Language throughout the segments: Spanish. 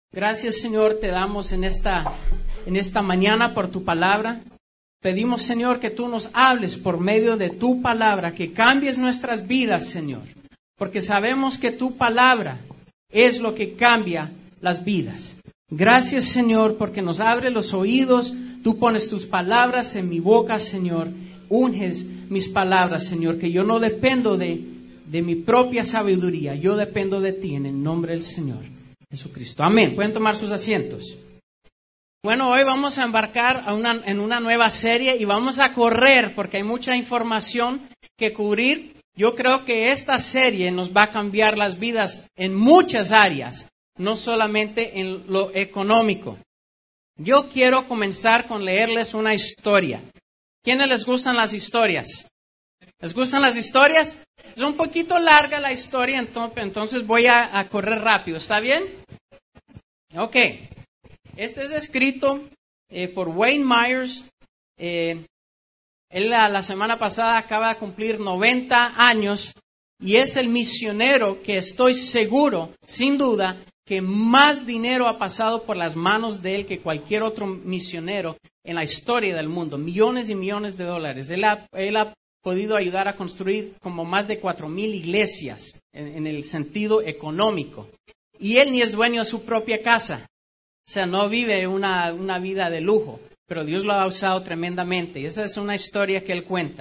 Gracias, Señor, te damos en esta mañana por tu palabra. Pedimos, Señor, que tú nos hables por medio de tu palabra, que cambies nuestras vidas, Señor, porque sabemos que tu palabra es lo que cambia las vidas. Gracias, Señor, porque nos abre los oídos, tú pones tus palabras en mi boca, Señor, unges mis palabras, Señor, que yo no dependo de mi propia sabiduría, yo dependo de ti en el nombre del Señor Jesucristo. Amén. Pueden tomar sus asientos. Bueno, hoy vamos a embarcar en una nueva serie y vamos a correr porque hay mucha información que cubrir. Yo creo que esta serie nos va a cambiar las vidas en muchas áreas, no solamente en lo económico. Yo quiero comenzar con leerles una historia. ¿Quiénes les gustan las historias? ¿Les gustan las historias? Es un poquito larga la historia, entonces voy a correr rápido. ¿Está bien? Ok. Este es escrito por Wayne Myers. Él la semana pasada acaba de cumplir 90 años y es el misionero que estoy seguro, sin duda, que más dinero ha pasado por las manos de él que cualquier otro misionero en la historia del mundo. Millones y millones de dólares. Él ha podido ayudar a construir como más de 4,000 iglesias en el sentido económico. Y él ni es dueño de su propia casa. O sea, no vive una vida de lujo, pero Dios lo ha usado tremendamente. Y esa es una historia que él cuenta.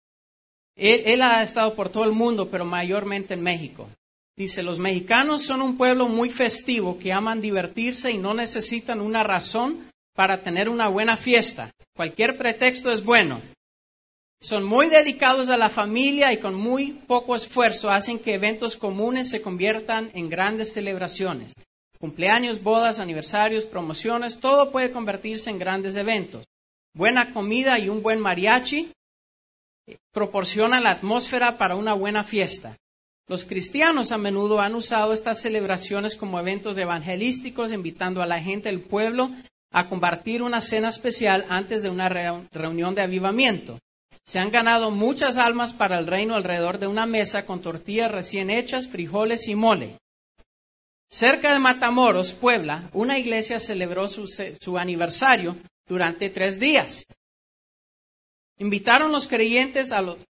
Él ha estado por todo el mundo, pero mayormente en México. Dice, los mexicanos son un pueblo muy festivo que aman divertirse y no necesitan una razón para tener una buena fiesta. Cualquier pretexto es bueno. Son muy dedicados a la familia y con muy poco esfuerzo hacen que eventos comunes se conviertan en grandes celebraciones. Cumpleaños, bodas, aniversarios, promociones, todo puede convertirse en grandes eventos. Buena comida y un buen mariachi proporcionan la atmósfera para una buena fiesta. Los cristianos a menudo han usado estas celebraciones como eventos evangelísticos, invitando a la gente del pueblo a compartir una cena especial antes de una reunión de avivamiento. Se han ganado muchas almas para el reino alrededor de una mesa con tortillas recién hechas, frijoles y mole. Cerca de Matamoros, Puebla, una iglesia celebró su aniversario durante 3 días. Invitaron los creyentes a los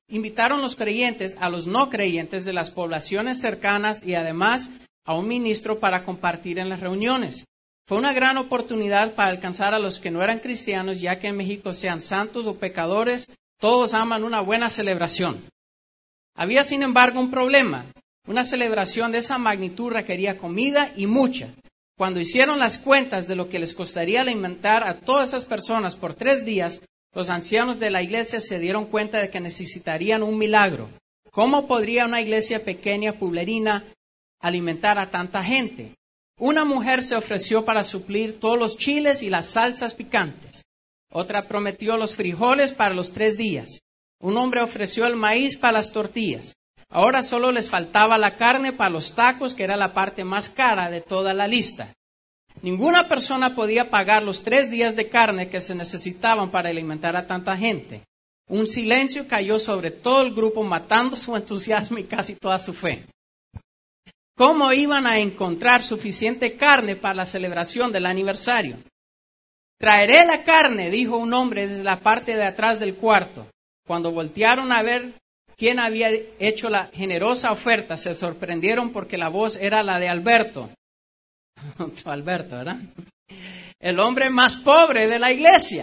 no creyentes de las poblaciones cercanas y además a un ministro para compartir en las reuniones. Fue una gran oportunidad para alcanzar a los que no eran cristianos, ya que en México, sean santos o pecadores, todos aman una buena celebración. Había, sin embargo, un problema. Una celebración de esa magnitud requería comida y mucha. Cuando hicieron las cuentas de lo que les costaría alimentar a todas esas personas por 3 días, los ancianos de la iglesia se dieron cuenta de que necesitarían un milagro. ¿Cómo podría una iglesia pequeña, pueblerina, alimentar a tanta gente? Una mujer se ofreció para suplir todos los chiles y las salsas picantes. Otra prometió los frijoles para los 3 días. Un hombre ofreció el maíz para las tortillas. Ahora solo les faltaba la carne para los tacos, que era la parte más cara de toda la lista. Ninguna persona podía pagar los 3 días de carne que se necesitaban para alimentar a tanta gente. Un silencio cayó sobre todo el grupo, matando su entusiasmo y casi toda su fe. ¿Cómo iban a encontrar suficiente carne para la celebración del aniversario? Traeré la carne, dijo un hombre desde la parte de atrás del cuarto. Cuando voltearon a ver quién había hecho la generosa oferta, se sorprendieron porque la voz era la de Alberto. Alberto, ¿verdad? El hombre más pobre de la iglesia.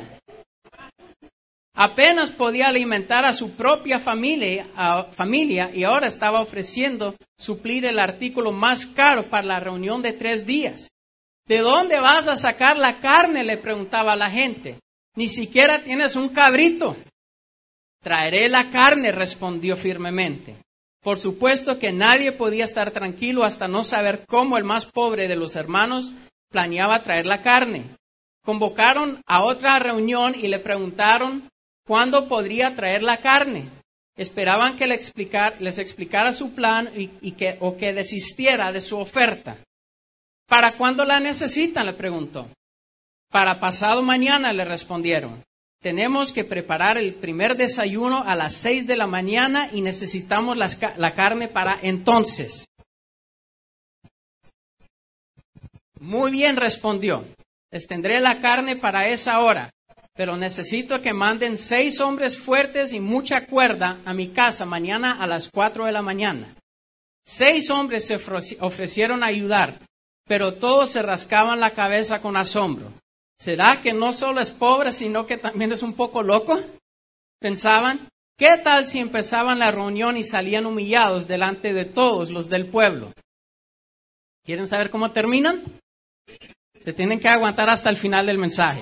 Apenas podía alimentar a su propia familia y ahora estaba ofreciendo suplir el artículo más caro para la reunión de 3 días. ¿De dónde vas a sacar la carne?, le preguntaba a la gente. Ni siquiera tienes un cabrito. Traeré la carne, respondió firmemente. Por supuesto que nadie podía estar tranquilo hasta no saber cómo el más pobre de los hermanos planeaba traer la carne. Convocaron a otra reunión y le preguntaron cuándo podría traer la carne. Esperaban que les explicara su plan o que desistiera de su oferta. ¿Para cuándo la necesitan?, le preguntó. Para pasado mañana, le respondieron. Tenemos que preparar el primer desayuno a las 6 de la mañana y necesitamos la carne para entonces. Muy bien, respondió. Les tendré la carne para esa hora, pero necesito que manden 6 hombres fuertes y mucha cuerda a mi casa mañana a las 4 de la mañana. 6 hombres se ofrecieron a ayudar, pero todos se rascaban la cabeza con asombro. ¿Será que no solo es pobre, sino que también es un poco loco? Pensaban. ¿Qué tal si empezaban la reunión y salían humillados delante de todos los del pueblo? ¿Quieren saber cómo terminan? Se tienen que aguantar hasta el final del mensaje.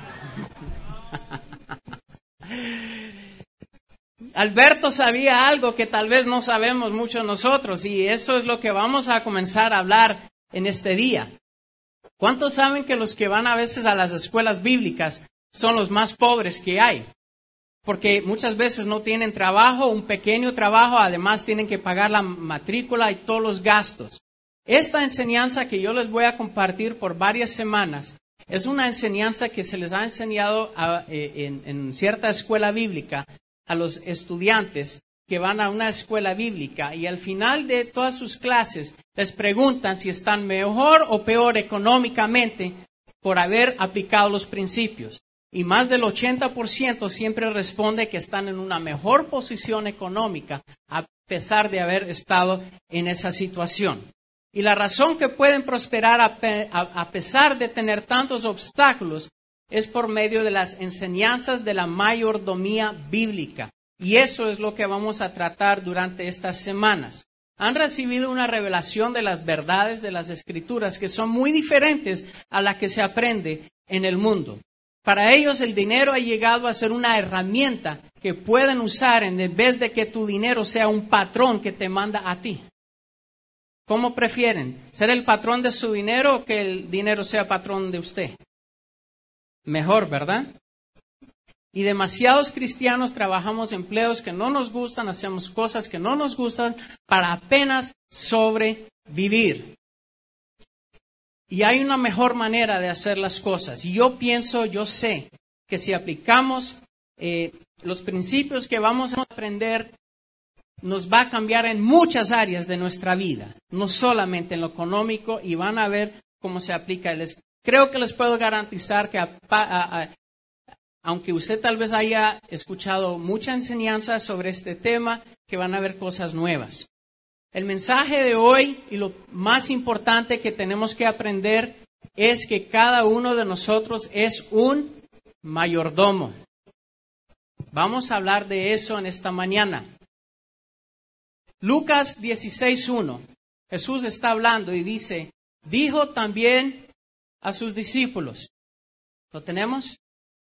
Alberto sabía algo que tal vez no sabemos mucho nosotros, y eso es lo que vamos a comenzar a hablar en este día. ¿Cuántos saben que los que van a veces a las escuelas bíblicas son los más pobres que hay? Porque muchas veces no tienen trabajo, un pequeño trabajo, además tienen que pagar la matrícula y todos los gastos. Esta enseñanza que yo les voy a compartir por varias semanas es una enseñanza que se les ha enseñado en cierta escuela bíblica a los estudiantes que van a una escuela bíblica, y al final de todas sus clases les preguntan si están mejor o peor económicamente por haber aplicado los principios. Y más del 80% siempre responde que están en una mejor posición económica a pesar de haber estado en esa situación. Y la razón que pueden prosperar a pesar de tener tantos obstáculos es por medio de las enseñanzas de la mayordomía bíblica. Y eso es lo que vamos a tratar durante estas semanas. Han recibido una revelación de las verdades de las Escrituras que son muy diferentes a la que se aprende en el mundo. Para ellos el dinero ha llegado a ser una herramienta que pueden usar en vez de que tu dinero sea un patrón que te manda a ti. ¿Cómo prefieren? ¿Ser el patrón de su dinero o que el dinero sea patrón de usted? Mejor, ¿verdad? Y demasiados cristianos trabajamos empleos que no nos gustan, hacemos cosas que no nos gustan para apenas sobrevivir. Y hay una mejor manera de hacer las cosas. Y yo sé que si aplicamos los principios que vamos a aprender, nos va a cambiar en muchas áreas de nuestra vida, no solamente en lo económico, y van a ver cómo se aplica. Creo que les puedo garantizar que aunque usted tal vez haya escuchado mucha enseñanza sobre este tema, que van a ver cosas nuevas. El mensaje de hoy y lo más importante que tenemos que aprender es que cada uno de nosotros es un mayordomo. Vamos a hablar de eso en esta mañana. Lucas 16:1. Jesús está hablando y dice, dijo también a sus discípulos. ¿Lo tenemos?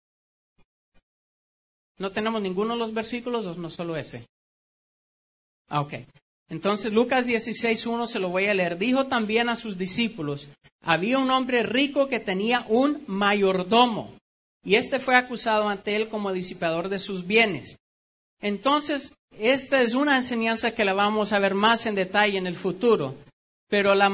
¿No tenemos ninguno de los versículos o no solo ese? Ok. Entonces, Lucas 16:1 se lo voy a leer. Dijo también a sus discípulos, había un hombre rico que tenía un mayordomo, y este fue acusado ante él como disipador de sus bienes. Entonces, esta es una enseñanza que la vamos a ver más en detalle en el futuro, pero la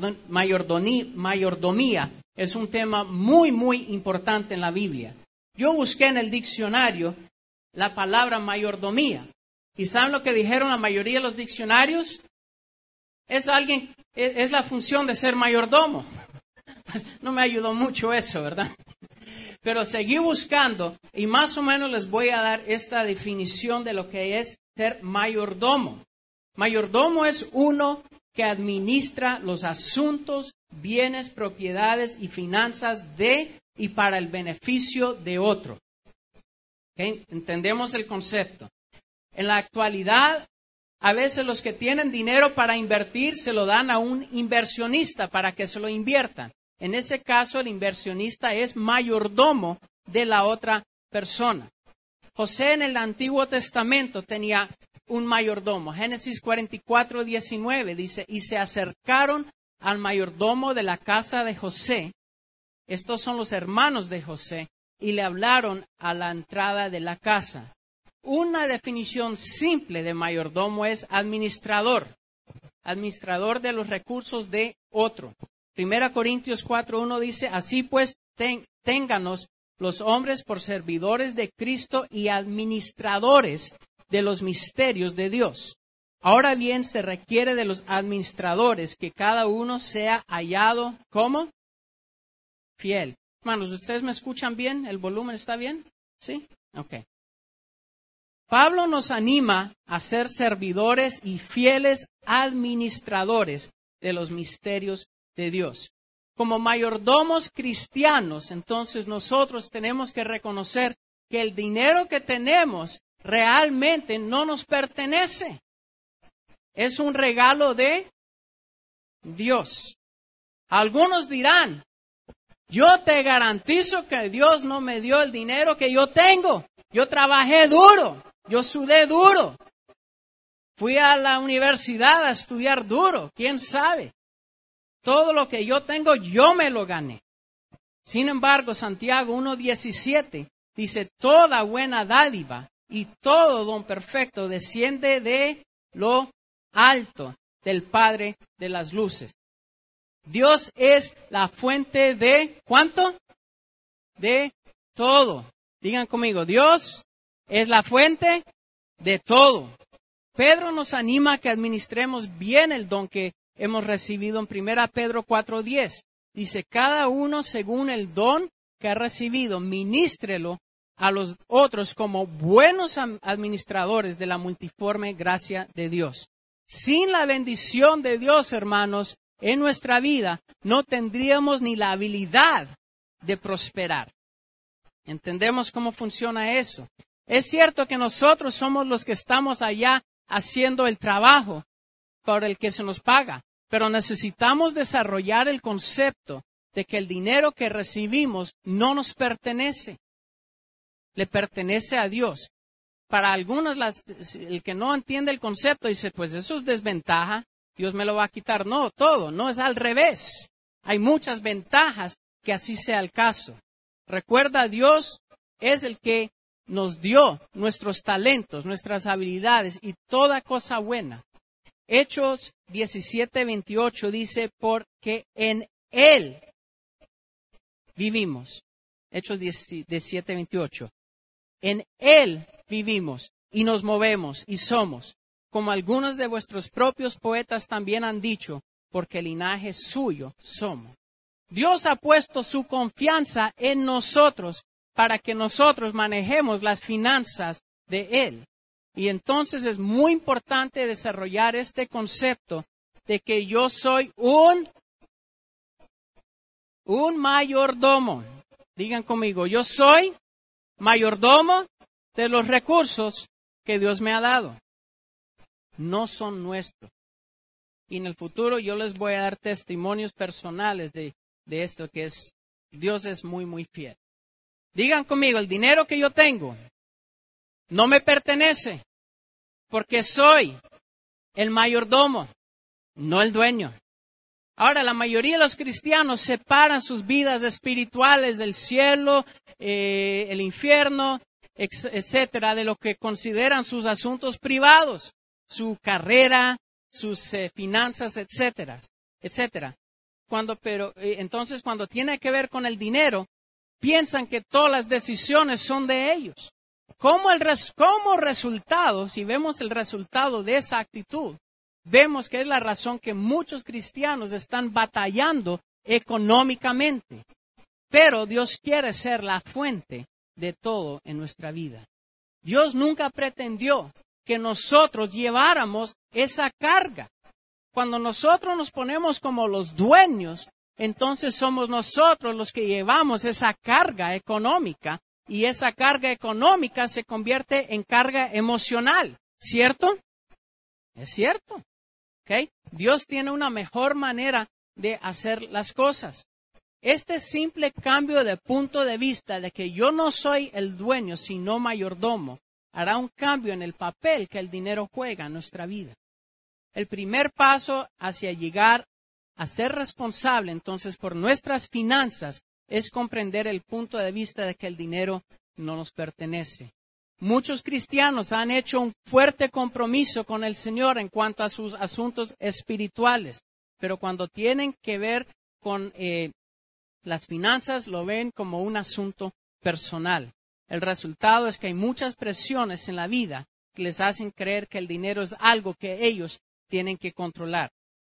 mayordomía es un tema muy, muy importante en la Biblia. Yo busqué en el diccionario la palabra mayordomía. ¿Y saben lo que dijeron la mayoría de los diccionarios? Es la función de ser mayordomo. Pues no me ayudó mucho eso, ¿verdad? Pero seguí buscando y más o menos les voy a dar esta definición de lo que es ser mayordomo. Mayordomo es uno que administra los asuntos, bienes, propiedades y finanzas de y para el beneficio de otro. ¿Okay? Entendemos el concepto. En la actualidad, a veces los que tienen dinero para invertir se lo dan a un inversionista para que se lo inviertan. En ese caso, el inversionista es mayordomo de la otra persona. José en el Antiguo Testamento tenía un mayordomo. Génesis 44:19 dice, y se acercaron al mayordomo de la casa de José. Estos son los hermanos de José, y le hablaron a la entrada de la casa. Una definición simple de mayordomo es administrador de los recursos de otro. 1 Corintios 4:1 dice, así pues, ténganos los hombres por servidores de Cristo y administradores de los misterios de Dios. Ahora bien, se requiere de los administradores que cada uno sea hallado, ¿cómo? fiel. Hermanos, ¿ustedes me escuchan bien? ¿El volumen está bien? ¿Sí? Ok. Pablo nos anima a ser servidores y fieles administradores de los misterios de Dios. Como mayordomos cristianos, entonces nosotros tenemos que reconocer que el dinero que tenemos realmente no nos pertenece. Es un regalo de Dios. Algunos dirán, yo te garantizo que Dios no me dio el dinero que yo tengo. Yo trabajé duro, yo sudé duro. Fui a la universidad a estudiar duro, quién sabe. Todo lo que yo tengo, yo me lo gané. Sin embargo, Santiago 1:17 dice, toda buena dádiva y todo don perfecto desciende de lo alto, del Padre de las luces. Dios es la fuente de, ¿cuánto? De todo. Digan conmigo, Dios es la fuente de todo. Pedro nos anima a que administremos bien el don que hemos recibido en 1 Pedro 4:10. Dice, cada uno según el don que ha recibido, ministrelo a los otros como buenos administradores de la multiforme gracia de Dios. Sin la bendición de Dios, hermanos, en nuestra vida, no tendríamos ni la habilidad de prosperar. ¿Entendemos cómo funciona eso? Es cierto que nosotros somos los que estamos allá haciendo el trabajo por el que se nos paga, pero necesitamos desarrollar el concepto de que el dinero que recibimos no nos pertenece, le pertenece a Dios. Para algunos, el que no entiende el concepto dice, pues eso es desventaja, Dios me lo va a quitar. No, todo, no es al revés. Hay muchas ventajas que así sea el caso. Recuerda, Dios es el que nos dio nuestros talentos, nuestras habilidades y toda cosa buena. Hechos 17:28 dice, porque en Él vivimos. Hechos 17:28. En Él vivimos y nos movemos y somos, como algunos de vuestros propios poetas también han dicho, porque linaje suyo somos. Dios ha puesto su confianza en nosotros para que nosotros manejemos las finanzas de Él. Y entonces es muy importante desarrollar este concepto de que yo soy un mayordomo. Digan conmigo, yo soy mayordomo de los recursos que Dios me ha dado. No son nuestros. Y en el futuro yo les voy a dar testimonios personales de esto, que es, Dios es muy, muy fiel. Digan conmigo, el dinero que yo tengo no me pertenece, porque soy el mayordomo, no el dueño. Ahora, la mayoría de los cristianos separan sus vidas espirituales del cielo, el infierno, etcétera, de lo que consideran sus asuntos privados, su carrera, sus finanzas, etcétera. Entonces, cuando tiene que ver con el dinero, piensan que todas las decisiones son de ellos. Como resultado, si vemos el resultado de esa actitud, vemos que es la razón que muchos cristianos están batallando económicamente. Pero Dios quiere ser la fuente de todo en nuestra vida. Dios nunca pretendió que nosotros lleváramos esa carga. Cuando nosotros nos ponemos como los dueños, entonces somos nosotros los que llevamos esa carga económica, y esa carga económica se convierte en carga emocional, ¿cierto? Es cierto. ¿Okay? Dios tiene una mejor manera de hacer las cosas. Este simple cambio de punto de vista de que yo no soy el dueño, sino mayordomo, hará un cambio en el papel que el dinero juega en nuestra vida. El primer paso hacia llegar a ser responsable, entonces, por nuestras finanzas, es comprender el punto de vista de que el dinero no nos pertenece. Muchos cristianos han hecho un fuerte compromiso con el Señor en cuanto a sus asuntos espirituales, pero cuando tienen que ver con las finanzas, lo ven como un asunto personal. El resultado es que hay muchas presiones en la vida que les hacen creer que el dinero es algo que ellos tienen que controlar.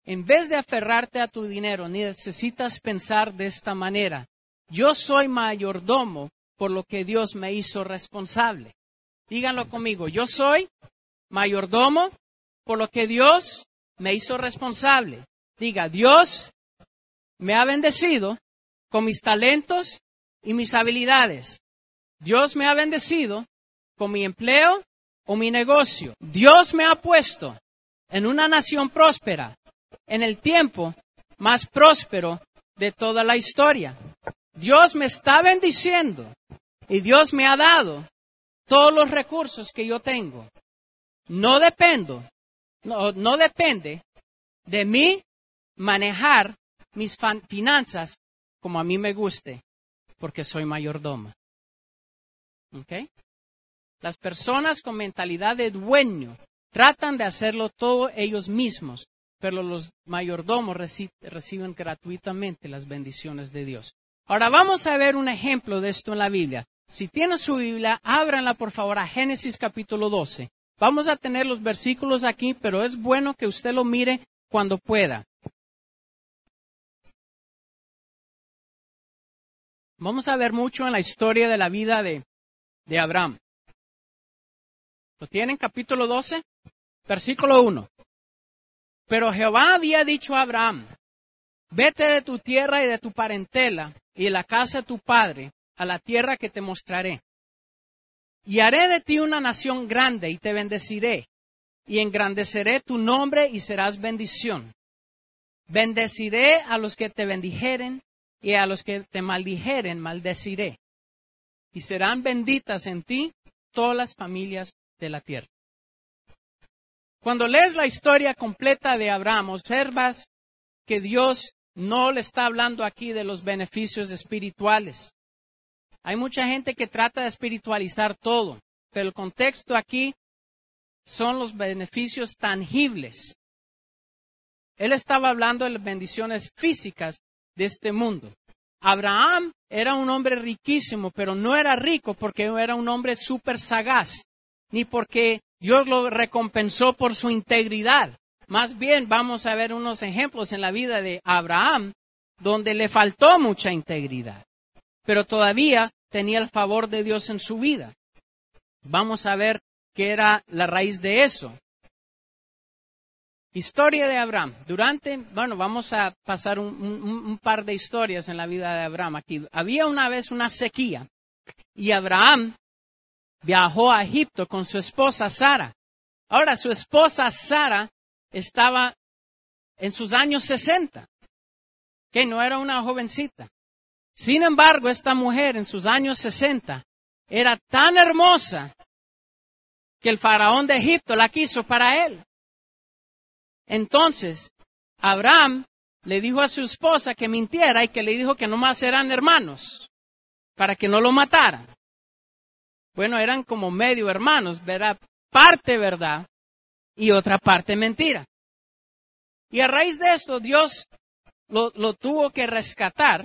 en vez de aferrarte a tu dinero, necesitas pensar de esta manera. Yo soy mayordomo por lo que Dios me hizo responsable. Díganlo conmigo. Yo soy mayordomo por lo que Dios me hizo responsable. Diga, Dios me ha bendecido con mis talentos y mis habilidades. Dios me ha bendecido con mi empleo o mi negocio. Dios me ha puesto en una nación próspera, en el tiempo más próspero de toda la historia. Dios me está bendiciendo y Dios me ha dado todos los recursos que yo tengo. No depende de mí manejar mis finanzas como a mí me guste, porque soy mayordomo. ¿Ok? Las personas con mentalidad de dueño tratan de hacerlo todo ellos mismos, pero los mayordomos reciben gratuitamente las bendiciones de Dios. Ahora vamos a ver un ejemplo de esto en la Biblia. Si tienen su Biblia, ábranla por favor a Génesis capítulo 12. Vamos a tener los versículos aquí, pero es bueno que usted lo mire cuando pueda. Vamos a ver mucho en la historia de la vida de Abraham. ¿Lo tienen? Capítulo 12, versículo 1. Pero Jehová había dicho a Abraham, vete de tu tierra y de tu parentela y de la casa de tu padre a la tierra que te mostraré. Y haré de ti una nación grande y te bendeciré, y engrandeceré tu nombre y serás bendición. Bendeciré a los que te bendijeren, y a los que te maldijeren maldeciré. Y serán benditas en ti todas las familias de la tierra. Cuando lees la historia completa de Abraham, observas que Dios no le está hablando aquí de los beneficios espirituales. Hay mucha gente que trata de espiritualizar todo, pero el contexto aquí son los beneficios tangibles. Él estaba hablando de las bendiciones físicas de este mundo. Abraham era un hombre riquísimo, pero no era rico porque era un hombre súper sagaz, ni porque Dios lo recompensó por su integridad. Más bien vamos a ver unos ejemplos en la vida de Abraham donde le faltó mucha integridad, pero todavía tenía el favor de Dios en su vida. Vamos a ver qué era la raíz de eso. Historia de Abraham. Vamos a pasar un par de historias en la vida de Abraham aquí. Había una vez una sequía y Abraham viajó a Egipto con su esposa Sara. Ahora, su esposa Sara estaba en sus años 60, que no era una jovencita. Sin embargo, esta mujer en sus años 60 era tan hermosa que el faraón de Egipto la quiso para él. Entonces, Abraham le dijo a su esposa que mintiera y que le dijo que nomás eran hermanos, para que no lo mataran. Bueno, eran como medio hermanos, ¿verdad? Parte verdad y otra parte mentira. Y a raíz de esto, Dios lo tuvo que rescatar,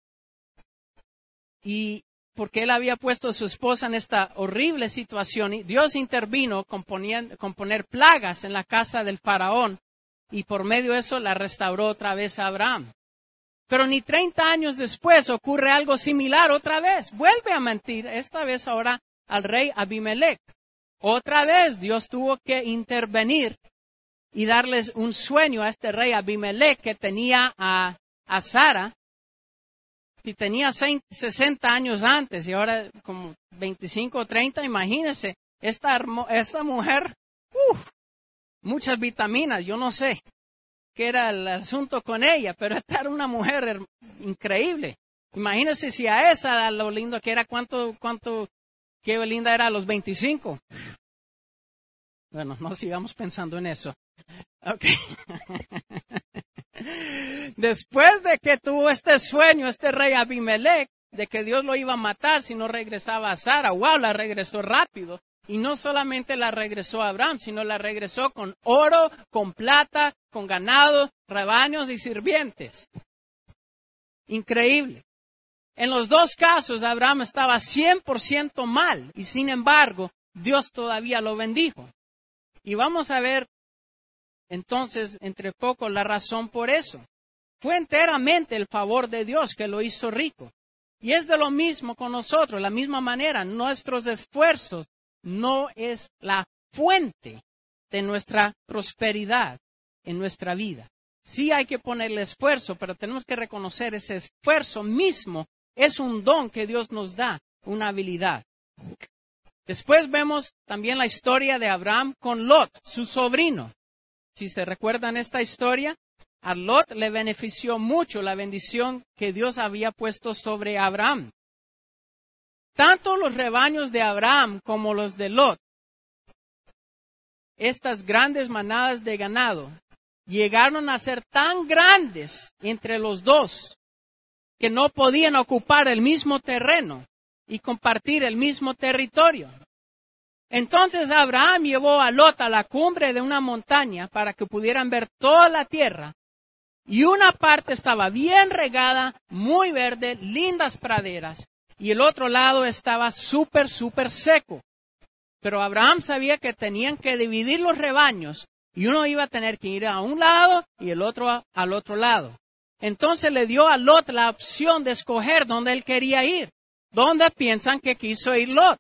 y porque él había puesto a su esposa en esta horrible situación, y Dios intervino con poner plagas en la casa del faraón, y por medio de eso la restauró otra vez a Abraham. Pero ni 30 años después ocurre algo similar otra vez. Vuelve a mentir, esta vez ahora al rey Abimelech. Otra vez Dios tuvo que intervenir y darles un sueño a este rey Abimelech que tenía a Sara, y tenía 60 años antes y ahora como 25 o 30, imagínense, esta mujer, muchas vitaminas, yo no sé qué era el asunto con ella, pero esta era una mujer increíble. Imagínense si a esa lo lindo que era, qué linda era a los 25. Bueno, no sigamos pensando en eso. Okay. Después de que tuvo este sueño, este rey Abimelech, de que Dios lo iba a matar si no regresaba a Sara, la regresó rápido. Y no solamente la regresó a Abraham, sino la regresó con oro, con plata, con ganado, rebaños y sirvientes. Increíble. En los dos casos, Abraham estaba 100% mal y sin embargo, Dios todavía lo bendijo. Y vamos a ver Entonces, entre poco, la razón por eso fue enteramente el favor de Dios que lo hizo rico. Y es de lo mismo con nosotros, la misma manera. Nuestros esfuerzos no es la fuente de nuestra prosperidad en nuestra vida. Sí hay que ponerle esfuerzo, pero tenemos que reconocer ese esfuerzo mismo es un don que Dios nos da, una habilidad. Después vemos también la historia de Abraham con Lot, su sobrino. Si se recuerdan esta historia, a Lot le benefició mucho la bendición que Dios había puesto sobre Abraham. Tanto los rebaños de Abraham como los de Lot, estas grandes manadas de ganado, llegaron a ser tan grandes entre los dos que no podían ocupar el mismo terreno y compartir el mismo territorio. Entonces Abraham llevó a Lot a la cumbre de una montaña para que pudieran ver toda la tierra. Y una parte estaba bien regada, muy verde, lindas praderas. Y el otro lado estaba súper seco. Pero Abraham sabía que tenían que dividir los rebaños. Y uno iba a tener que ir a un lado y el otro al otro lado. Entonces le dio a Lot la opción de escoger dónde él quería ir. ¿Dónde piensan que quiso ir Lot?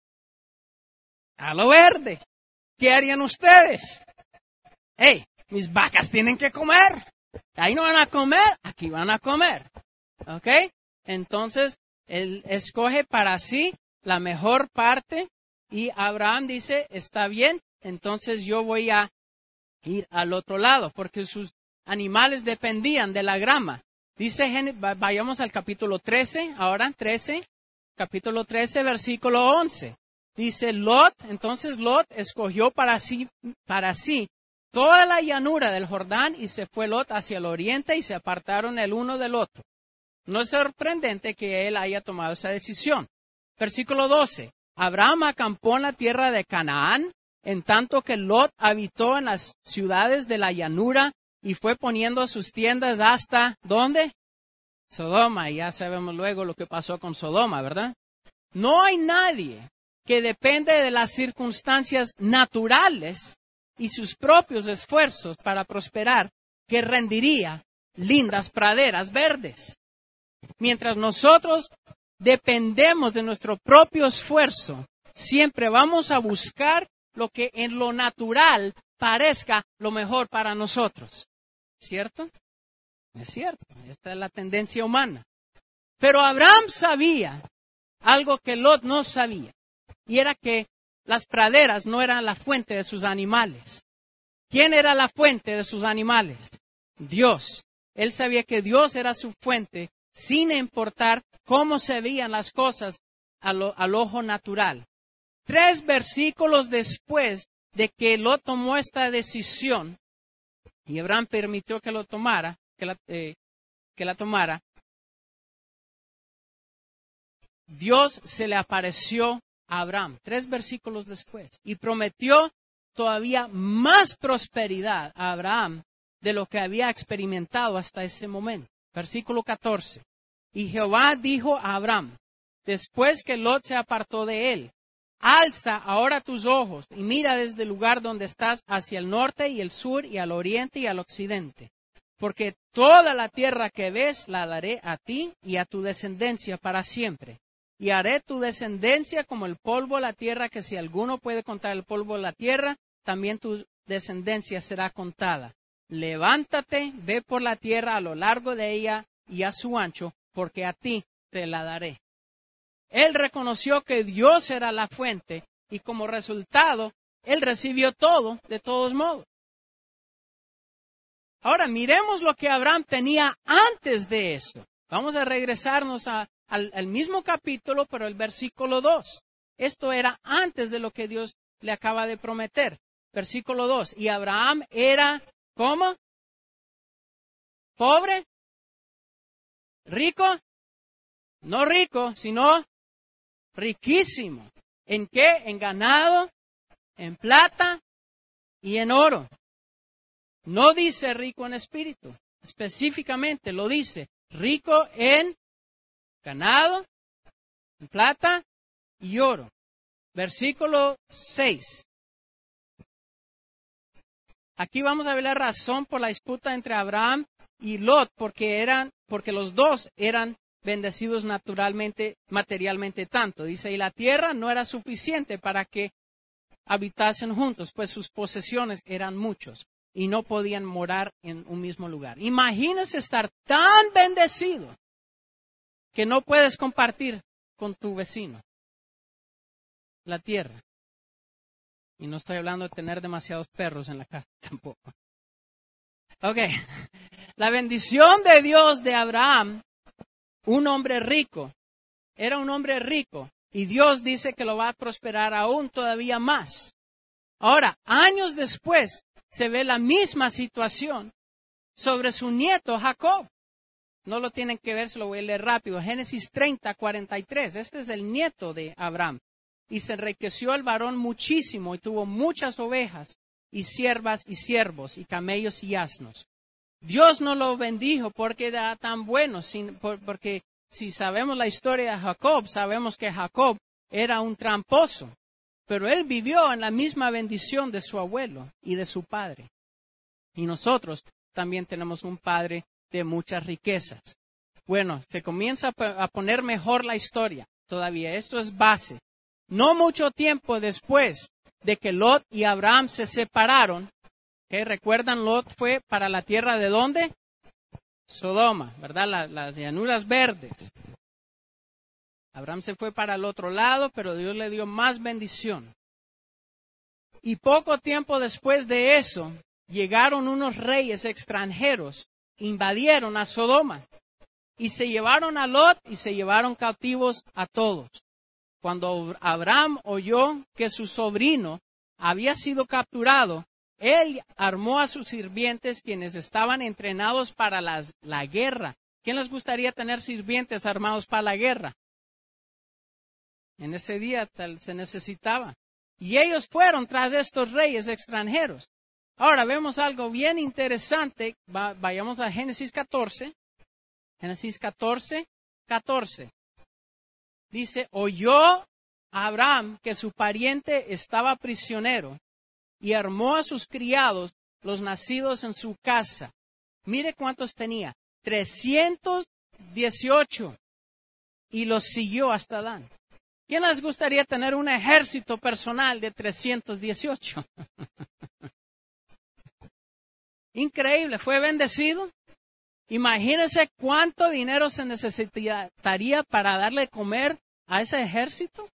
A lo verde. ¿Qué harían ustedes? ¡Hey! Mis vacas tienen que comer. Ahí no van a comer, aquí van a comer. ¿Ok? Entonces, él escoge para sí la mejor parte y Abraham dice, está bien, entonces yo voy a ir al otro lado, porque sus animales dependían de la grama. Dice, vayamos al capítulo 13, ahora 13, capítulo 13, versículo 11. Dice entonces Lot escogió para sí toda la llanura del Jordán y se fue Lot hacia el oriente y se apartaron el uno del otro. No es sorprendente que él haya tomado esa decisión. Versículo 12. Abraham acampó en la tierra de Canaán, en tanto que Lot habitó en las ciudades de la llanura y fue poniendo sus tiendas hasta, ¿dónde? Sodoma. Y ya sabemos luego lo que pasó con Sodoma, ¿verdad? No hay nadie que depende de las circunstancias naturales y sus propios esfuerzos para prosperar, que rendiría lindas praderas verdes. Mientras nosotros dependemos de nuestro propio esfuerzo, siempre vamos a buscar lo que en lo natural parezca lo mejor para nosotros. ¿Cierto? Es cierto, esta es la tendencia humana. Pero Abraham sabía algo que Lot no sabía, y era que las praderas no eran la fuente de sus animales. ¿Quién era la fuente de sus animales? Dios. Él sabía que Dios era su fuente, sin importar cómo se veían las cosas al ojo natural. 3 versículos después de que Lot tomó esta decisión, y Abraham permitió que lo tomara, que la tomara, Dios se le apareció a Abraham 3 versículos después y prometió todavía más prosperidad a Abraham de lo que había experimentado hasta ese momento. Versículo 14. Y Jehová dijo a Abraham, después que Lot se apartó de él, alza ahora tus ojos y mira desde el lugar donde estás hacia el norte y el sur y al oriente y al occidente. Porque toda la tierra que ves la daré a ti y a tu descendencia para siempre. Y haré tu descendencia como el polvo de la tierra, que si alguno puede contar el polvo de la tierra, también tu descendencia será contada. Levántate, ve por la tierra a lo largo de ella y a su ancho, porque a ti te la daré. Él reconoció que Dios era la fuente y como resultado, él recibió todo de todos modos. Ahora miremos lo que Abraham tenía antes de eso. Vamos a regresarnos al mismo capítulo, pero el versículo 2. Esto era antes de lo que Dios le acaba de prometer. Versículo 2. Y Abraham era, ¿cómo? ¿Pobre? ¿Rico? No rico, sino riquísimo. ¿En qué? En ganado, en plata y en oro. No dice rico en espíritu. Específicamente lo dice rico en ganado, en plata y oro. Versículo 6. Aquí vamos a ver la razón por la disputa entre Abraham y Lot, porque los dos eran bendecidos materialmente tanto. Dice, y la tierra no era suficiente para que habitasen juntos, pues sus posesiones eran muchos y no podían morar en un mismo lugar. Imagínese estar tan bendecido que no puedes compartir con tu vecino la tierra. Y no estoy hablando de tener demasiados perros en la casa tampoco. Ok, la bendición de Dios de Abraham, un hombre rico, era un hombre rico. Y Dios dice que lo va a prosperar aún todavía más. Ahora, años después, se ve la misma situación sobre su nieto Jacob. No lo tienen que ver, se lo voy a leer rápido. Génesis 30:43. Este es el nieto de Abraham. Y se enriqueció el varón muchísimo y tuvo muchas ovejas y siervas y siervos y camellos y asnos. Dios no lo bendijo porque era tan bueno, porque si sabemos la historia de Jacob, sabemos que Jacob era un tramposo, pero él vivió en la misma bendición de su abuelo y de su padre. Y nosotros también tenemos un padre de muchas riquezas. Bueno, se comienza a poner mejor la historia todavía. Esto es base. No mucho tiempo después de que Lot y Abraham se separaron, ¿okay? ¿Recuerdan? Lot fue para la tierra de ¿dónde? Sodoma, ¿verdad? Las llanuras verdes. Abraham se fue para el otro lado, pero Dios le dio más bendición. Y poco tiempo después de eso, llegaron unos reyes extranjeros, invadieron a Sodoma, y se llevaron a Lot y se llevaron cautivos a todos. Cuando Abraham oyó que su sobrino había sido capturado, él armó a sus sirvientes, quienes estaban entrenados para la guerra. ¿Quién les gustaría tener sirvientes armados para la guerra? En ese día se necesitaba. Y ellos fueron tras estos reyes extranjeros. Ahora vemos algo bien interesante. Vayamos a Génesis 14. Génesis 14:14. Dice, oyó Abraham que su pariente estaba prisionero y armó a sus criados, los nacidos en su casa. Mire cuántos tenía, 318, y los siguió hasta Dan. ¿Quién les gustaría tener un ejército personal de 318? Increíble, fue bendecido. Imagínense cuánto dinero se necesitaría para darle de comer a ese ejército.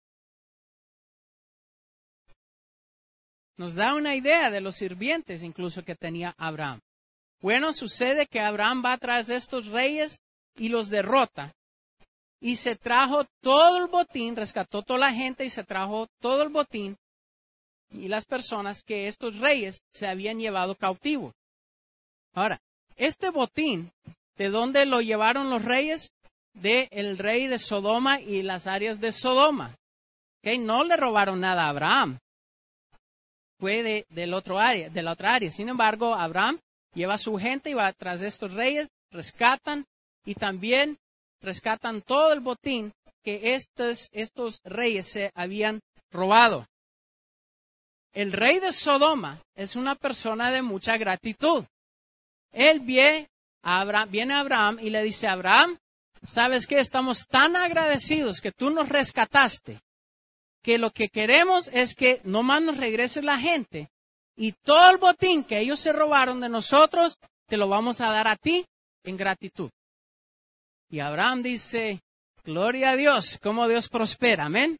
Nos da una idea de los sirvientes incluso que tenía Abraham. Bueno, sucede que Abraham va tras de estos reyes y los derrota. Y se trajo todo el botín, rescató toda la gente y se trajo todo el botín y las personas que estos reyes se habían llevado cautivos. Ahora, este botín, ¿de dónde lo llevaron los reyes? Del rey de Sodoma y las áreas de Sodoma. ¿Okay? No le robaron nada a Abraham. Fue de la otra área. Sin embargo, Abraham lleva a su gente y va tras de estos reyes, rescatan y también rescatan todo el botín que estos reyes se habían robado. El rey de Sodoma es una persona de mucha gratitud. Él viene a Abraham y le dice, Abraham, ¿sabes qué? Estamos tan agradecidos que tú nos rescataste, que lo que queremos es que no más nos regrese la gente y todo el botín que ellos se robaron de nosotros, te lo vamos a dar a ti en gratitud. Y Abraham dice, gloria a Dios, cómo Dios prospera, amén.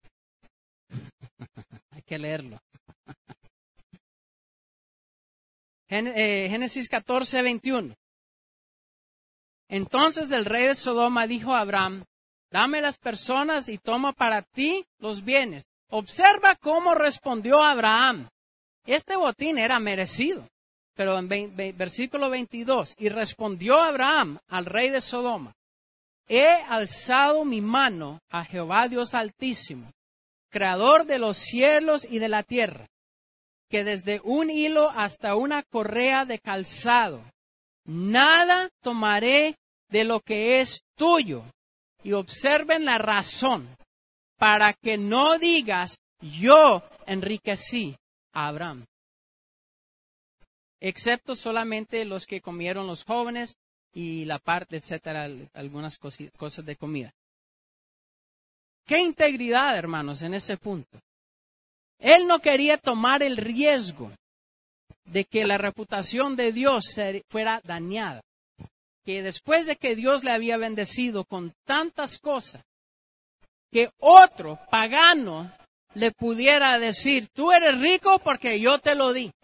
Hay que leerlo. Génesis 14:21. Entonces el rey de Sodoma dijo a Abraham, dame las personas y toma para ti los bienes. Observa cómo respondió Abraham. Este botín era merecido. Pero en versículo 22, y respondió Abraham al rey de Sodoma, he alzado mi mano a Jehová Dios Altísimo, creador de los cielos y de la tierra, que desde un hilo hasta una correa de calzado, nada tomaré de lo que es tuyo. Y observen la razón, para que no digas, yo enriquecí a Abraham. excepto solamente los que comieron los jóvenes y la parte, etcétera, algunas cosas de comida. ¡Qué integridad, hermanos, en ese punto! Él no quería tomar el riesgo de que la reputación de Dios fuera dañada. Que después de que Dios le había bendecido con tantas cosas, que otro pagano le pudiera decir, tú eres rico porque yo te lo di.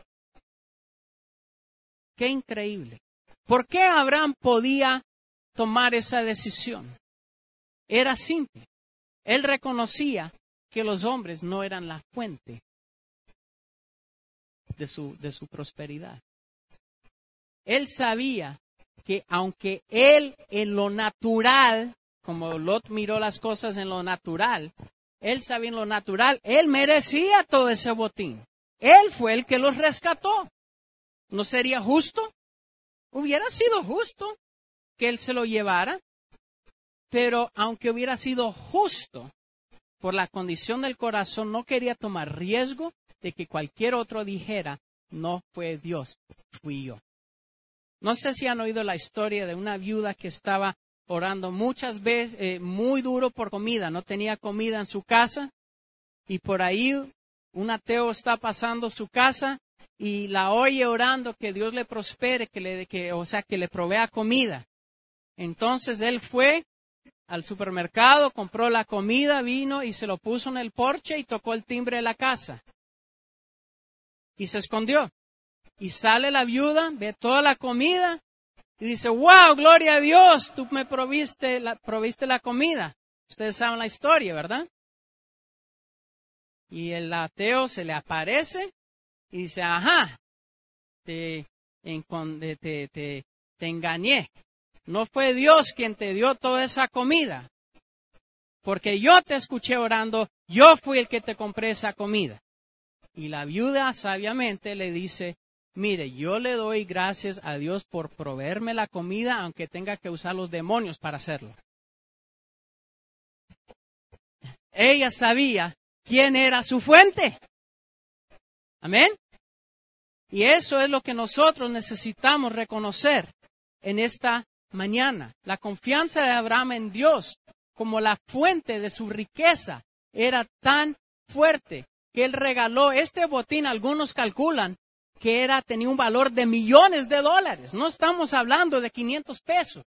¡Qué increíble! ¿Por qué Abraham podía tomar esa decisión? Era simple. Él reconocía que los hombres no eran la fuente de su prosperidad. Él sabía que aunque él en lo natural, como Lot miró las cosas en lo natural, él sabía en lo natural, él merecía todo ese botín. Él fue el que los rescató. ¿No sería justo? Hubiera sido justo que él se lo llevara, pero aunque hubiera sido justo, por la condición del corazón, no quería tomar riesgo de que cualquier otro dijera, no fue Dios, fui yo. No sé si han oído la historia de una viuda que estaba orando muchas veces, muy duro por comida, no tenía comida en su casa, y por ahí un ateo está pasando su casa y la oye orando que Dios le prospere, que le provea comida. Entonces él fue al supermercado, compró la comida, vino y se lo puso en el porche y tocó el timbre de la casa. Y se escondió. Y sale la viuda, ve toda la comida y dice, wow, gloria a Dios, tú me proviste la comida. Ustedes saben la historia, ¿verdad? Y el ateo se le aparece y dice, ajá, te engañé. No fue Dios quien te dio toda esa comida, porque yo te escuché orando, yo fui el que te compré esa comida. Y la viuda sabiamente le dice, mire, yo le doy gracias a Dios por proveerme la comida, aunque tenga que usar los demonios para hacerlo. Ella sabía quién era su fuente. Amén. Y eso es lo que nosotros necesitamos reconocer en esta mañana. La confianza de Abraham en Dios como la fuente de su riqueza era tan fuerte que él regaló este botín. Algunos calculan que tenía un valor de millones de dólares. No estamos hablando de 500 pesos.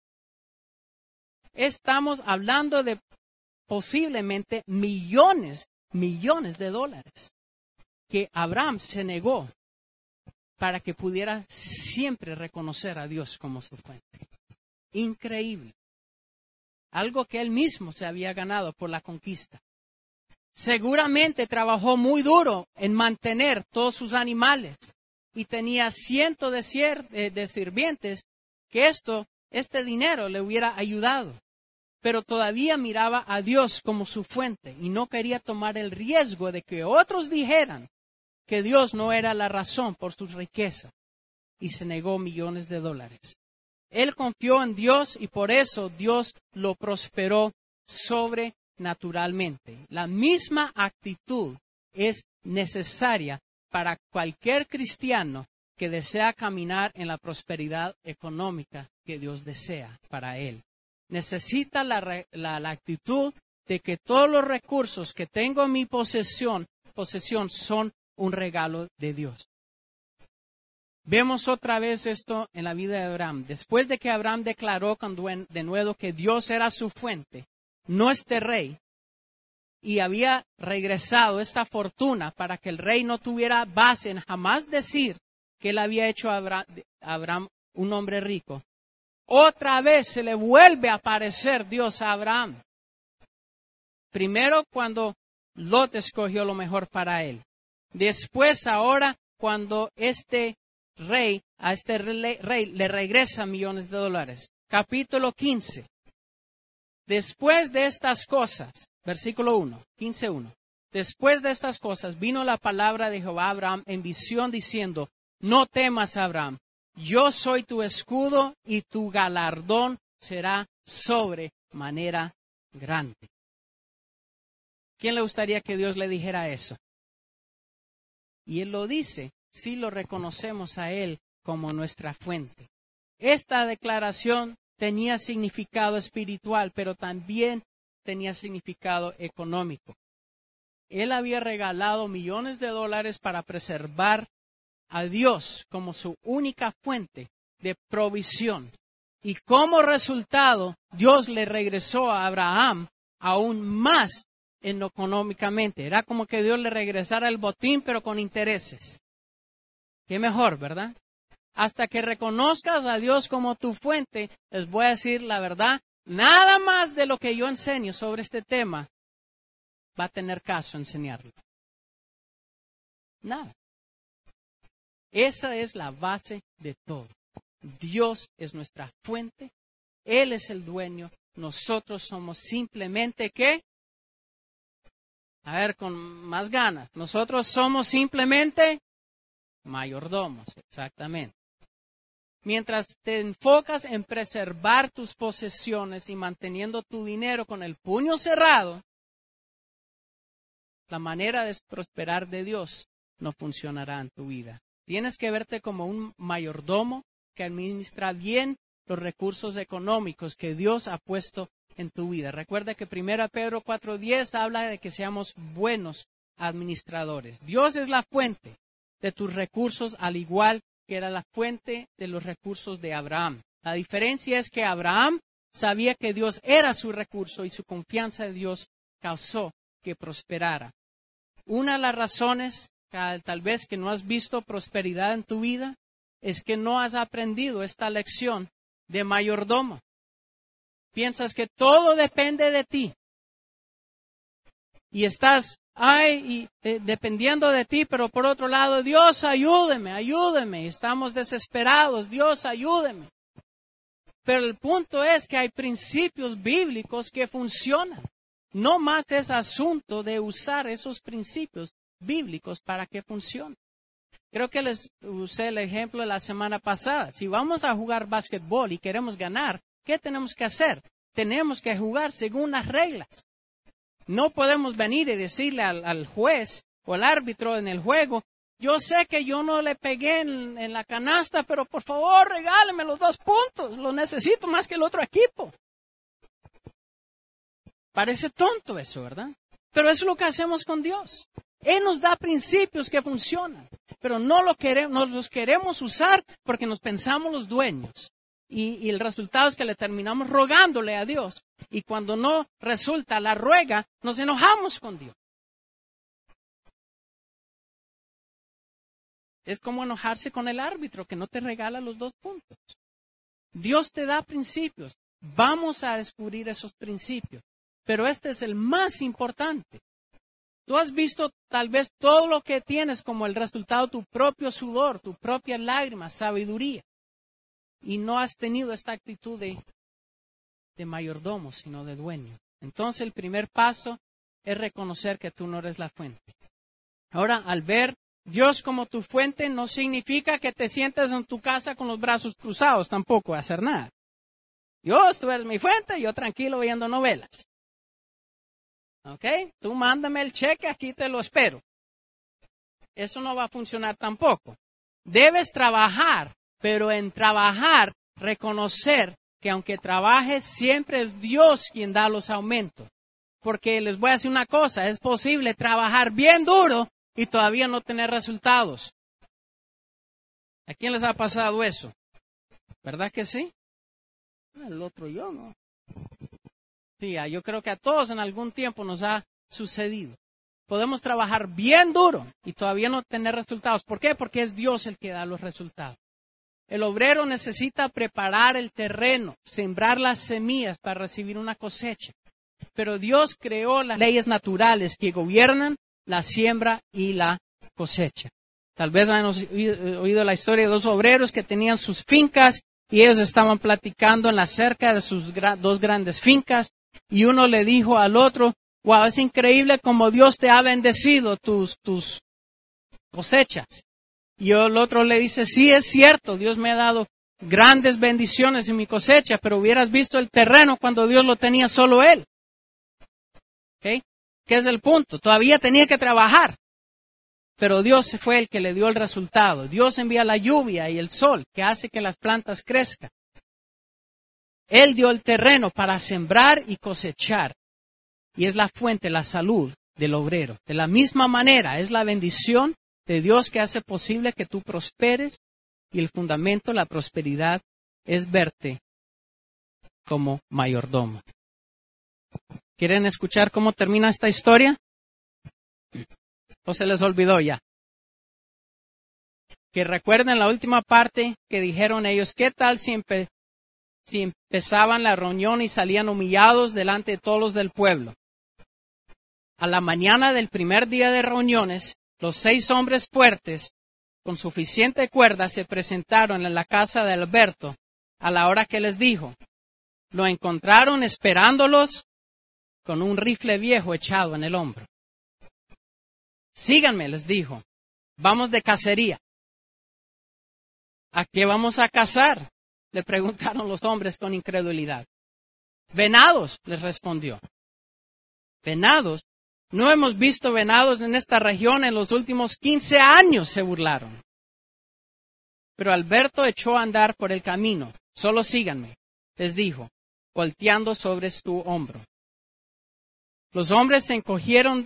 Estamos hablando de posiblemente millones de dólares que Abraham se negó para que pudiera siempre reconocer a Dios como su fuente. Increíble. Algo que él mismo se había ganado por la conquista. Seguramente trabajó muy duro en mantener todos sus animales y tenía cientos de sirvientes que este dinero le hubiera ayudado. Pero todavía miraba a Dios como su fuente y no quería tomar el riesgo de que otros dijeran que Dios no era la razón por su riqueza y se negó millones de dólares. Él confió en Dios y por eso Dios lo prosperó sobrenaturalmente. La misma actitud es necesaria para cualquier cristiano que desea caminar en la prosperidad económica que Dios desea para él. Necesita la actitud de que todos los recursos que tengo en mi posesión son un regalo de Dios. Vemos otra vez esto en la vida de Abraham. Después de que Abraham declaró de nuevo que Dios era su fuente, no este rey, y había regresado esta fortuna para que el rey no tuviera base en jamás decir que él había hecho a Abraham un hombre rico, otra vez se le vuelve a aparecer Dios a Abraham. Primero cuando Lot escogió lo mejor para él. Después ahora cuando a este rey le regresa millones de dólares. Capítulo 15. Después de estas cosas, versículo 1, 15:1. Después de estas cosas vino la palabra de Jehová a Abraham en visión diciendo, no temas, Abraham, yo soy tu escudo y tu galardón será sobremanera grande. ¿Quién le gustaría que Dios le dijera eso? Y él lo dice, si lo reconocemos a él como nuestra fuente. Esta declaración tenía significado espiritual, pero también tenía significado económico. Él había regalado millones de dólares para preservar a Dios como su única fuente de provisión. Y como resultado, Dios le regresó a Abraham aún más económicamente. Era como que Dios le regresara el botín, pero con intereses. Qué mejor, ¿verdad? Hasta que reconozcas a Dios como tu fuente, les voy a decir la verdad, nada más de lo que yo enseño sobre este tema va a tener caso enseñarlo. Nada. Esa es la base de todo. Dios es nuestra fuente, Él es el dueño, nosotros somos simplemente ¿qué? A ver, con más ganas. Nosotros somos simplemente mayordomos, exactamente. Mientras te enfocas en preservar tus posesiones y manteniendo tu dinero con el puño cerrado, la manera de prosperar de Dios no funcionará en tu vida. Tienes que verte como un mayordomo que administra bien los recursos económicos que Dios ha puesto en tu vida. Recuerda que 1 Pedro 4:10 habla de que seamos buenos administradores. Dios es la fuente de tus recursos, al igual que era la fuente de los recursos de Abraham. La diferencia es que Abraham sabía que Dios era su recurso y su confianza en Dios causó que prosperara. Una de las razones, tal vez que no has visto prosperidad en tu vida, es que no has aprendido esta lección de mayordomo. Piensas que todo depende de ti. Y estás, dependiendo de ti, pero por otro lado, Dios, ayúdeme, ayúdeme. Estamos desesperados, Dios, ayúdeme. Pero el punto es que hay principios bíblicos que funcionan. No más es asunto de usar esos principios bíblicos para que funcionen. Creo que les usé el ejemplo de la semana pasada. Si vamos a jugar básquetbol y queremos ganar, ¿qué tenemos que hacer? Tenemos que jugar según las reglas. No podemos venir y decirle al juez o al árbitro en el juego, yo sé que yo no le pegué en la canasta, pero por favor regáleme los 2 puntos. Lo necesito más que el otro equipo. Parece tonto eso, ¿verdad? Pero eso es lo que hacemos con Dios. Él nos da principios que funcionan, pero no los queremos usar porque nos pensamos los dueños. Y el resultado es que le terminamos rogándole a Dios. Y cuando no resulta la ruega, nos enojamos con Dios. Es como enojarse con el árbitro que no te regala los 2 puntos. Dios te da principios. Vamos a descubrir esos principios. Pero este es el más importante. Tú has visto tal vez todo lo que tienes como el resultado de tu propio sudor, tu propia lágrima, sabiduría. Y no has tenido esta actitud de mayordomo, sino de dueño. Entonces el primer paso es reconocer que tú no eres la fuente. Ahora, al ver Dios como tu fuente, no significa que te sientas en tu casa con los brazos cruzados, tampoco hacer nada. Dios, tú eres mi fuente, yo tranquilo viendo novelas. ¿Ok? Tú mándame el cheque, aquí te lo espero. Eso no va a funcionar tampoco. Debes trabajar, pero en trabajar, reconocer que aunque trabajes, siempre es Dios quien da los aumentos. Porque les voy a decir una cosa, es posible trabajar bien duro y todavía no tener resultados. ¿A quién les ha pasado eso? ¿Verdad que sí? El otro yo no. Sí, yo creo que a todos en algún tiempo nos ha sucedido. Podemos trabajar bien duro y todavía no tener resultados. ¿Por qué? Porque es Dios el que da los resultados. El obrero necesita preparar el terreno, sembrar las semillas para recibir una cosecha. Pero Dios creó las leyes naturales que gobiernan la siembra y la cosecha. Tal vez han oído la historia de 2 obreros que tenían sus fincas y ellos estaban platicando en la cerca de sus 2 grandes fincas. Y uno le dijo al otro, wow, es increíble como Dios te ha bendecido tus cosechas. Y el otro le dice, sí, es cierto, Dios me ha dado grandes bendiciones en mi cosecha, pero hubieras visto el terreno cuando Dios lo tenía solo Él. ¿Okay? ¿Qué es el punto? Todavía tenía que trabajar. pero Dios fue el que le dio el resultado. Dios envía la lluvia y el sol que hace que las plantas crezcan. Él dio el terreno para sembrar y cosechar. Y es la fuente, la salud del obrero. De la misma manera, es la bendición de Dios que hace posible que tú prosperes. Y el fundamento de la prosperidad es verte como mayordomo. ¿Quieren escuchar cómo termina esta historia? ¿O se les olvidó ya? Que recuerden la última parte que dijeron ellos. ¿Qué tal si empezaban la reunión y salían humillados delante de todos los del pueblo? A la mañana del primer día de reuniones, los 6 hombres fuertes, con suficiente cuerda, se presentaron en la casa de Alberto a la hora que les dijo. Lo encontraron esperándolos con un rifle viejo echado en el hombro. Síganme, les dijo. Vamos de cacería. ¿A qué vamos a cazar? Le preguntaron los hombres con incredulidad. Venados, les respondió. ¿Venados? No hemos visto venados en esta región en los últimos 15 años, se burlaron. Pero Alberto echó a andar por el camino. Solo síganme, les dijo, volteando sobre su hombro. Los hombres se encogieron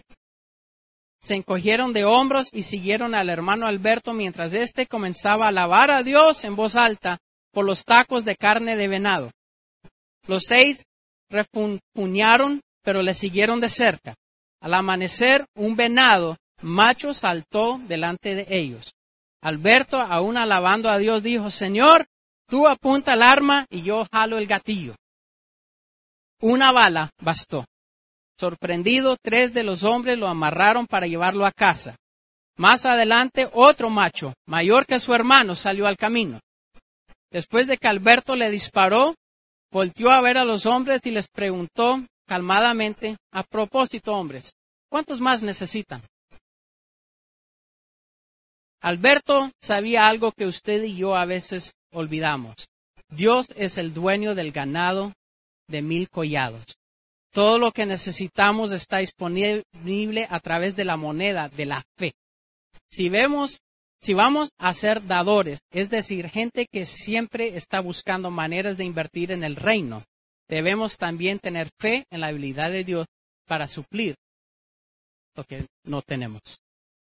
de hombros y siguieron al hermano Alberto mientras éste comenzaba a alabar a Dios en voz alta por los tacos de carne de venado. Los 6 refunfuñaron, pero le siguieron de cerca. Al amanecer, un venado macho saltó delante de ellos. Alberto, aún alabando a Dios, dijo, Señor, tú apunta el arma y yo jalo el gatillo. Una bala bastó. Sorprendido, 3 de los hombres lo amarraron para llevarlo a casa. Más adelante, otro macho, mayor que su hermano, salió al camino. Después de que Alberto le disparó, volteó a ver a los hombres y les preguntó calmadamente, a propósito, hombres, ¿cuántos más necesitan? Alberto sabía algo que usted y yo a veces olvidamos. Dios es el dueño del ganado de 1000 collados. Todo lo que necesitamos está disponible a través de la moneda de la fe. Si vamos a ser dadores, es decir, gente que siempre está buscando maneras de invertir en el reino, debemos también tener fe en la habilidad de Dios para suplir lo que no tenemos.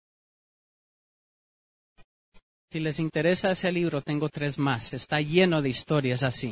Si les interesa ese libro, tengo 3 más. Está lleno de historias así.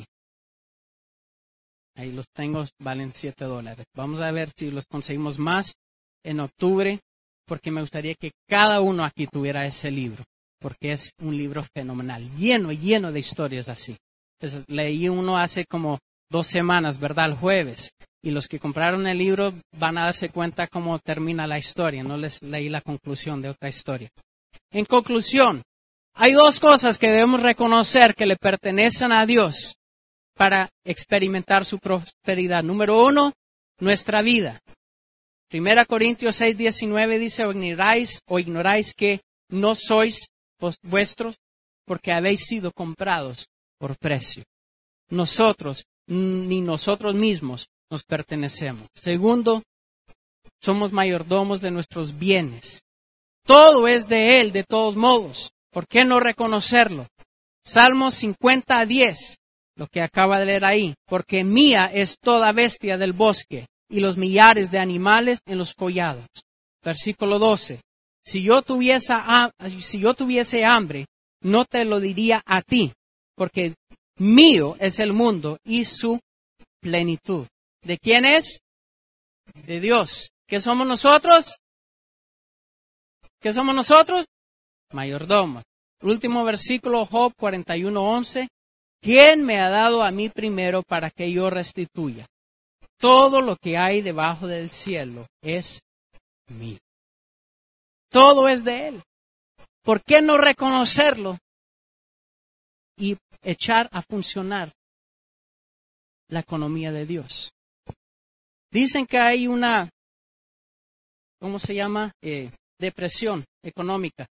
Ahí los tengo, valen $7. Vamos a ver si los conseguimos más en octubre, porque me gustaría que cada uno aquí tuviera ese libro, porque es un libro fenomenal, lleno de historias así. Entonces, leí uno hace como 2 semanas, ¿verdad? El jueves. Y los que compraron el libro van a darse cuenta cómo termina la historia. No les leí la conclusión de otra historia. En conclusión, hay 2 cosas que debemos reconocer que le pertenecen a Dios para experimentar su prosperidad. Número 1, nuestra vida. 1 Corintios 6:19 dice, o ignoráis que no sois vuestros porque habéis sido comprados por precio. Nosotros, ni nosotros mismos nos pertenecemos. Segundo, somos mayordomos de nuestros bienes. Todo es de Él, de todos modos. ¿Por qué no reconocerlo? Salmos 50:10, lo que acaba de leer ahí. Porque mía es toda bestia del bosque y los millares de animales en los collados. Versículo 12. Si yo tuviese hambre, no te lo diría a ti, porque mío es el mundo y su plenitud. ¿De quién es? De Dios. ¿Qué somos nosotros? ¿Qué somos nosotros? Mayordomos. Último versículo, Job 41:11. ¿Quién me ha dado a mí primero para que yo restituya? Todo lo que hay debajo del cielo es mío. Todo es de Él. ¿Por qué no reconocerlo y echar a funcionar la economía de Dios? Dicen que hay una, ¿cómo se llama? Depresión económica.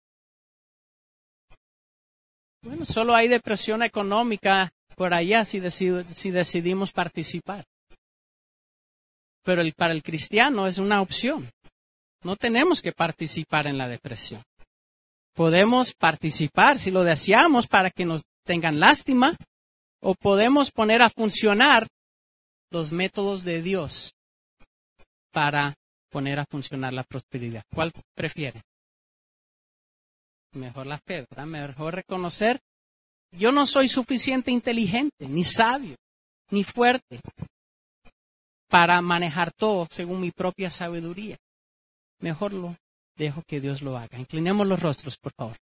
Bueno, solo hay depresión económica por allá si decidimos participar. Pero para el cristiano es una opción. No tenemos que participar en la depresión. Podemos participar si lo deseamos para que nos tengan lástima, o podemos poner a funcionar los métodos de Dios para poner a funcionar la prosperidad. ¿Cuál prefiere? Mejor la fe, ¿verdad? Mejor reconocer, yo no soy suficiente inteligente, ni sabio, ni fuerte para manejar todo según mi propia sabiduría. Mejor lo dejo que Dios lo haga. Inclinemos los rostros, por favor.